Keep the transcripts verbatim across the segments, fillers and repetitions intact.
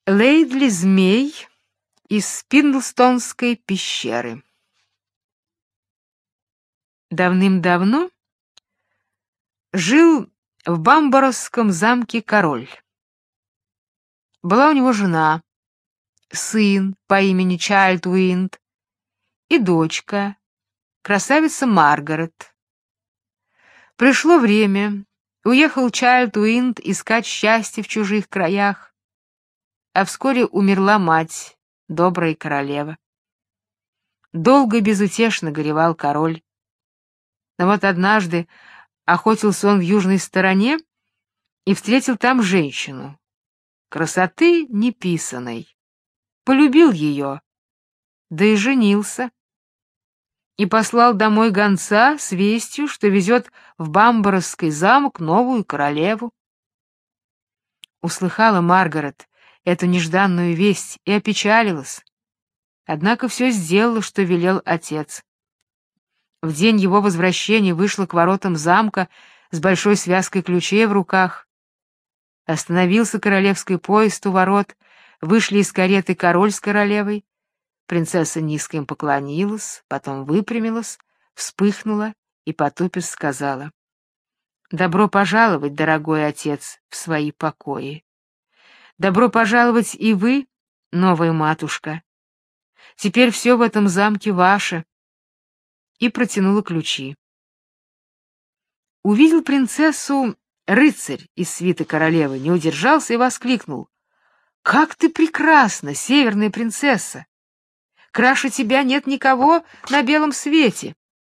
Лейдли Змей из Спиндлстонской пещеры. Давным-давно жил в Бамборовском замке король. Была у него жена, сын по имени Чайльд-Уинд и дочка, красавица Маргарет. Пришло время, уехал Чайльд-Уинд искать счастье в чужих краях, а вскоре умерла мать, добрая королева. Долго и безутешно горевал король. Но вот однажды охотился он в южной стороне и встретил там женщину, красоты неписаной. Полюбил ее, да и женился. И послал домой гонца с вестью, что везет в Бамборовский замок новую королеву. Услыхала Маргарет эту нежданную весть и опечалилась. Однако все сделала, что велел отец. В день его возвращения вышла к воротам замка с большой связкой ключей в руках. Остановился королевский поезд у ворот, вышли из кареты король с королевой. Принцесса низко им поклонилась, потом выпрямилась, вспыхнула и, потупясь, сказала: «Добро пожаловать, дорогой отец, в свои покои. Добро пожаловать и вы, новая матушка. Теперь все в этом замке ваше». И протянула ключи. Увидел принцессу рыцарь из свиты королевы, не удержался и воскликнул: «Как ты прекрасна, северная принцесса! Краше тебя нет никого на белом свете!»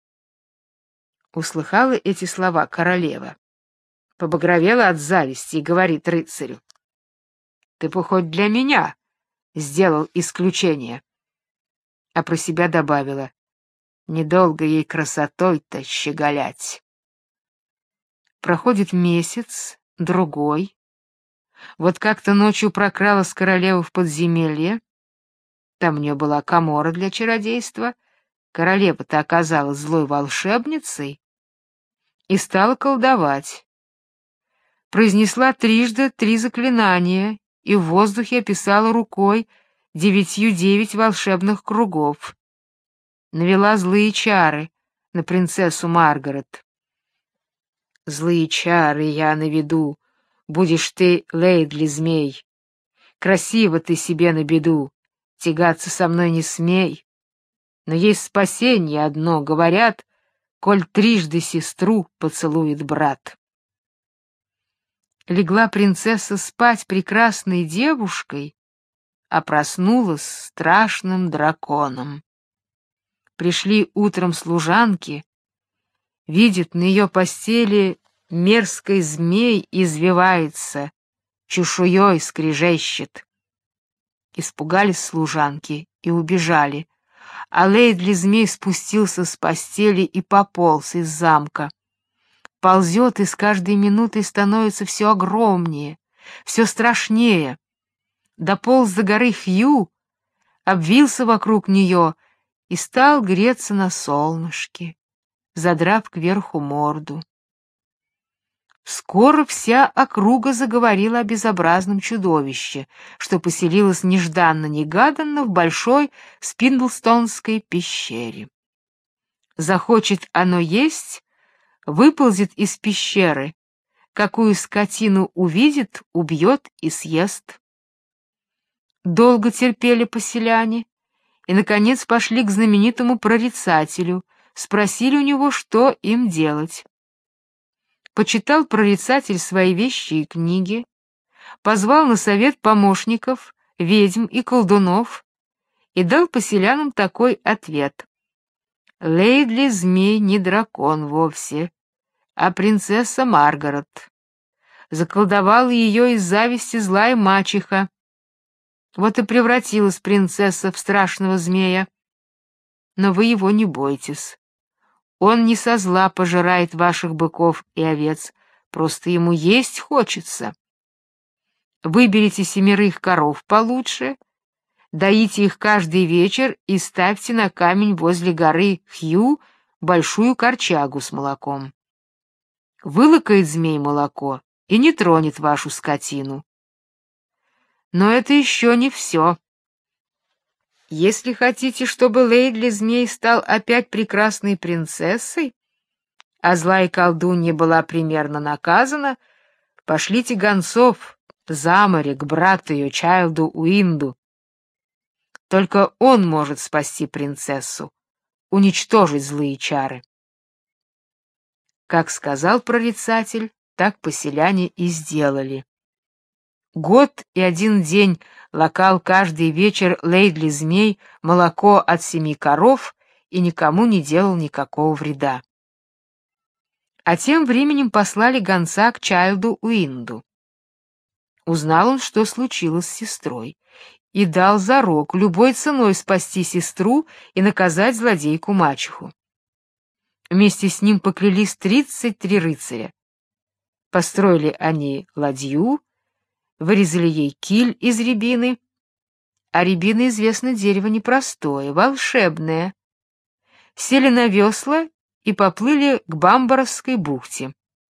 Услыхала эти слова королева, побагровела от зависти и говорит рыцарю: «Ты бы хоть для меня сделал исключение». А про себя добавила: «Недолго ей красотой-то щеголять». Проходит месяц, другой. Вот как-то ночью прокралась королева в подземелье. Там у нее была каморра для чародейства. Королева-то оказалась злой волшебницей и стала колдовать. Произнесла трижды три заклинания и в воздухе описала рукой девятью девять волшебных кругов. Навела злые чары на принцессу Маргарет. «Злые чары я наведу, будешь ты, Лейдли Змей. Красиво ты себе на беду, тягаться со мной не смей. Но есть спасение одно, говорят, коль трижды сестру поцелует брат». Легла принцесса спать прекрасной девушкой, а проснулась страшным драконом. Пришли утром служанки, видят, на ее постели мерзкий змей извивается, чешуей скрежещет. Испугались служанки и убежали, а Лейдли Змей спустился с постели и пополз из замка. Ползет и с каждой минутой становится все огромнее, все страшнее. Дополз до горы Хью, обвился вокруг нее и стал греться на солнышке, задрав кверху морду. Скоро вся округа заговорила о безобразном чудовище, что поселилось нежданно-негаданно в большой Спиндлстонской пещере. Захочет оно есть, выползет из пещеры, какую скотину увидит, убьет и съест. Долго терпели поселяне, и, наконец, пошли к знаменитому прорицателю, спросили у него, что им делать. Почитал прорицатель свои вещи и книги, позвал на совет помощников, ведьм и колдунов и дал поселянам такой ответ: «Лейдли Змей не дракон вовсе, а принцесса Маргарет. Заколдовала ее из зависти злая мачеха. Вот и превратилась принцесса в страшного змея. Но вы его не бойтесь. Он не со зла пожирает ваших быков и овец, просто ему есть хочется. Выберите семерых коров получше, доите их каждый вечер и ставьте на камень возле горы Хью большую корчагу с молоком. Вылакает змей молоко и не тронет вашу скотину. Но это еще не все. Если хотите, чтобы Лейдли Змей стал опять прекрасной принцессой, а злая колдунья была примерно наказана, пошлите гонцов за море к брату ее Чайлду Уинду. Только он может спасти принцессу, уничтожить злые чары. Как сказал прорицатель, так поселяне и сделали. Год и один день лакал каждый вечер Лейдли Змей молоко от семи коров и никому не делал никакого вреда. А тем временем послали гонца к Чайлду Уинду. Узнал он, что случилось с сестрой, и дал зарок любой ценой спасти сестру и наказать злодейку-мачеху. Вместе с ним поклялись тридцать три рыцаря. Построили они ладью, вырезали ей киль из рябины, а рябина, известно, дерево непростое, волшебное. Сели на весла и поплыли к Бамборовской бухте.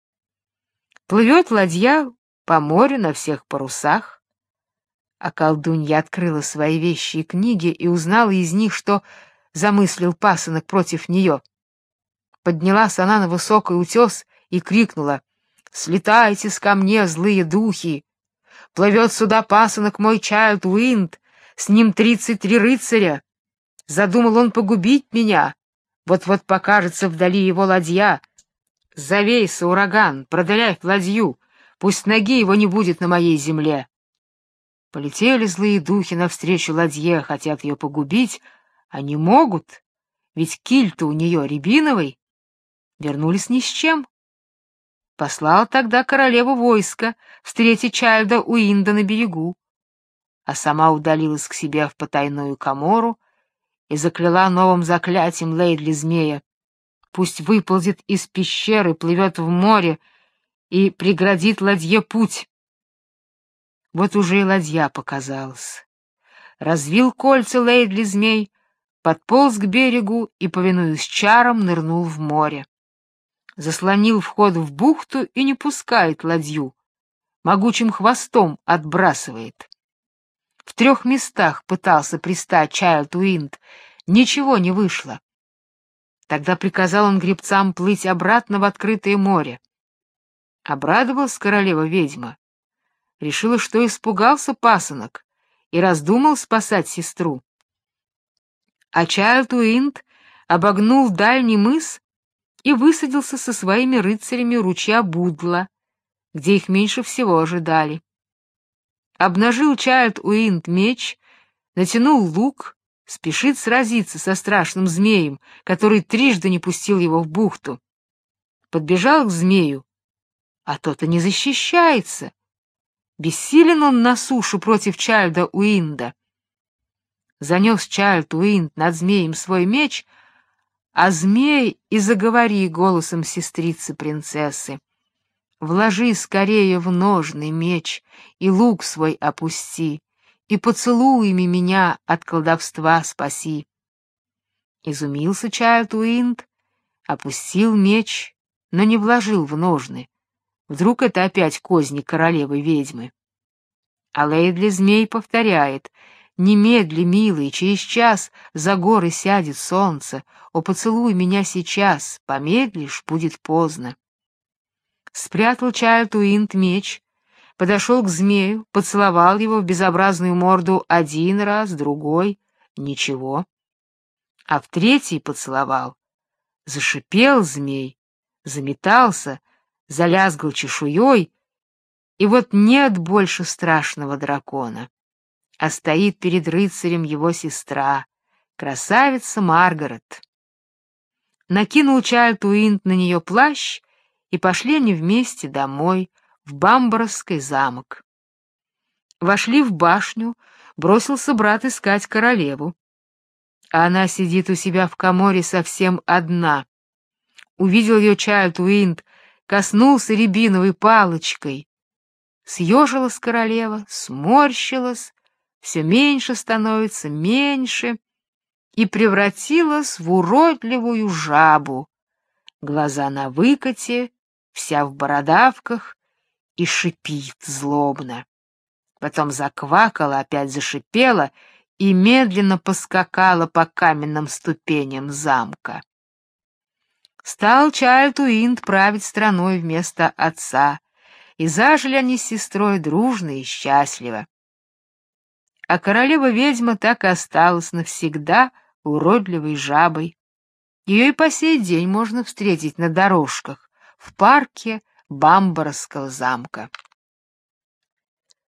Плывет ладья по морю на всех парусах, а колдунья открыла свои вещи и книги и узнала из них, что замыслил пасынок против нее. Поднялась она на высокий утес и крикнула: «Слетайте ко мне, злые духи! Плывет сюда пасынок мой Чайлд Уинд, с ним тридцать три рыцаря. Задумал он погубить меня. Вот-вот покажется вдали его ладья. Завейся, ураган, продырявь ладью, пусть ноги его не будет на моей земле». Полетели злые духи навстречу ладье, хотят ее погубить, а не могут, ведь киль-то у нее рябиновый. Вернулись ни с чем. Послала тогда королева войско встретить Чайлда Уинда на берегу, а сама удалилась к себе в потайную камору и закляла новым заклятием Лейдли Змея: пусть выползет из пещеры, плывет в море и преградит ладье путь. Вот уже и ладья показалась. Развил кольца Лейдли Змей, подполз к берегу и, повинуясь чарам, нырнул в море. Заслонил вход в бухту и не пускает ладью, могучим хвостом отбрасывает. В трех местах пытался пристать Чайлд Уинд, ничего не вышло. Тогда приказал он гребцам плыть обратно в открытое море. Обрадовалась королева-ведьма, решила, что испугался пасынок, и раздумал спасать сестру. А Чайлд Уинд обогнул дальний мыс и высадился со своими рыцарями у ручья Будла, где их меньше всего ожидали. Обнажил Чайлд Уинд меч, натянул лук, спешит сразиться со страшным змеем, который трижды не пустил его в бухту. Подбежал к змею, а тот и не защищается. Бессилен он на сушу против Чайлда Уинда. Занес Чайлд Уинд над змеем свой меч, а змей и заговори голосом сестрицы-принцессы: «Вложи скорее в ножны меч и лук свой опусти, и поцелуями меня от колдовства спаси». Изумился Чайлд Уинд, опустил меч, но не вложил в ножны. Вдруг это опять козни королевы-ведьмы. А Лейдли Змей повторяет: «Немедли, милый, через час за горы сядет солнце. О, поцелуй меня сейчас, помедлишь, будет поздно». Спрятал Чайлд Уинд меч, подошел к змею, поцеловал его в безобразную морду один раз, другой — ничего. А в третий поцеловал. Зашипел змей, заметался, залязгал чешуей, и вот нет больше страшного дракона, а стоит перед рыцарем его сестра, красавица Маргарет. Накинул Чайлд Уинд на нее плащ, и пошли они вместе домой, в Бамборовский замок. Вошли в башню, бросился брат искать королеву. А она сидит у себя в каморе совсем одна. Увидел ее Чайлд Уинд, коснулся рябиновой палочкой. Съежилась королева, сморщилась, все меньше становится, меньше, и превратилась в уродливую жабу. Глаза на выкате, вся в бородавках, и шипит злобно. потом заквакала, опять зашипела и медленно поскакала по каменным ступеням замка. Стал Чайлд Уинд править страной вместо отца, и зажили они с сестрой дружно и счастливо. А королева-ведьма так и осталась навсегда уродливой жабой. Ее и по сей день можно встретить на дорожках в парке Бамборского замка.